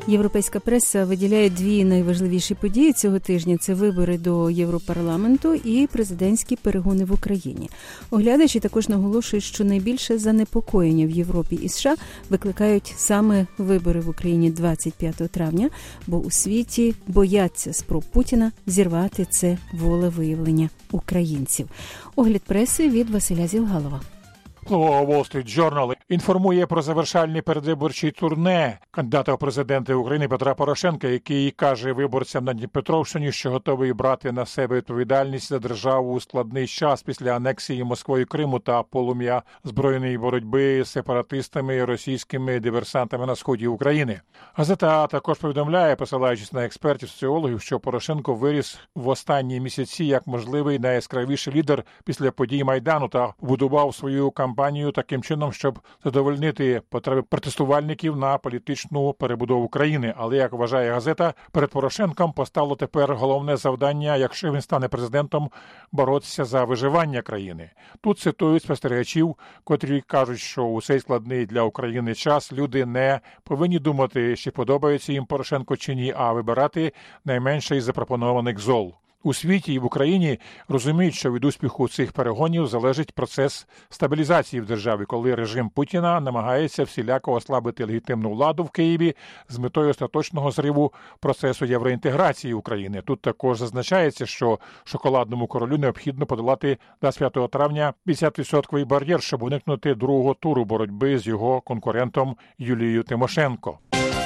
Європейська преса виділяє дві найважливіші події цього тижня – це вибори до Європарламенту і президентські перегони в Україні. Оглядачі також наголошують, що найбільше занепокоєння в Європі і США викликають саме вибори в Україні 25 травня, бо у світі бояться спроб Путіна зірвати це волевиявлення українців. Огляд преси від Василя Зілгалова. Wall Street Journal інформує про завершальний передвиборчий турне кандидата у президенти України Петра Порошенка, який каже виборцям на Дніпропетровщині, що готовий брати на себе відповідальність за державу у складний час після анексії Москвою Криму та полум'я збройної боротьби з сепаратистами і російськими диверсантами на сході України. Газета також повідомляє, посилаючись на експертів-соціологів, що Порошенко виріс в останні місяці як можливий найяскравіший лідер після подій Майдану та побудував свою кампанію таким чином, щоб задовольнити потреби протестувальників на політичну перебудову країни. Але, як вважає газета, перед Порошенком постало тепер головне завдання, якщо він стане президентом, боротися за виживання країни. Тут цитують спостерігачів, котрі кажуть, що у цей складний для України час люди не повинні думати, чи подобається їм Порошенко чи ні, а вибирати найменше із запропонованих зол. У світі і в Україні розуміють, що від успіху цих перегонів залежить процес стабілізації в державі, коли режим Путіна намагається всіляко ослабити легітимну владу в Києві з метою остаточного зриву процесу євроінтеграції України. Тут також зазначається, що шоколадному королю необхідно подолати 25 травня 50% бар'єр, щоб уникнути другого туру боротьби з його конкурентом Юлією Тимошенко.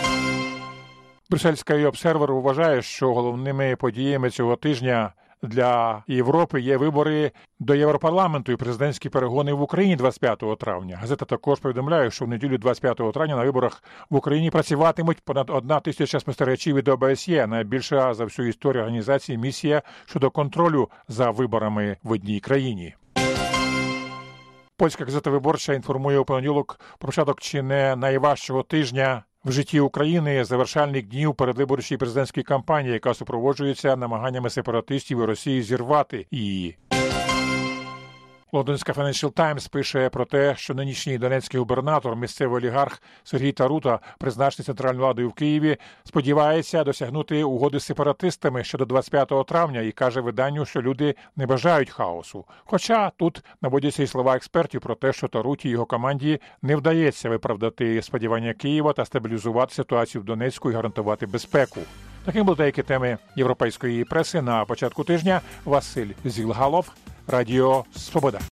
Брюссельський обсервер вважає, що головними подіями цього тижня для Європи є вибори до Європарламенту і президентські перегони в Україні 25 травня. Газета також повідомляє, що в неділю 25 травня на виборах в Україні працюватимуть понад 1 тисяча спостерігачів від ОБСЄ, найбільша за всю історію організації місія щодо контролю за виборами в одній країні. Польська газета «Виборча» інформує у понеділок про початок чи не найважчого тижня в житті України, завершальних днів передвиборчої президентської кампанії, яка супроводжується намаганнями сепаратистів і Росії зірвати її. Лондонська Financial Times пише про те, що нинішній донецький губернатор, місцевий олігарх Сергій Тарута, призначений центральною владою в Києві, сподівається досягнути угоди з сепаратистами щодо 25 травня і каже виданню, що люди не бажають хаосу. Хоча тут наводяться і слова експертів про те, що Таруті і його команді не вдається виправдати сподівання Києва та стабілізувати ситуацію в Донецьку і гарантувати безпеку. Таким були деякі теми європейської преси на початку тижня. Василь Зілгалов, Радіо Свобода.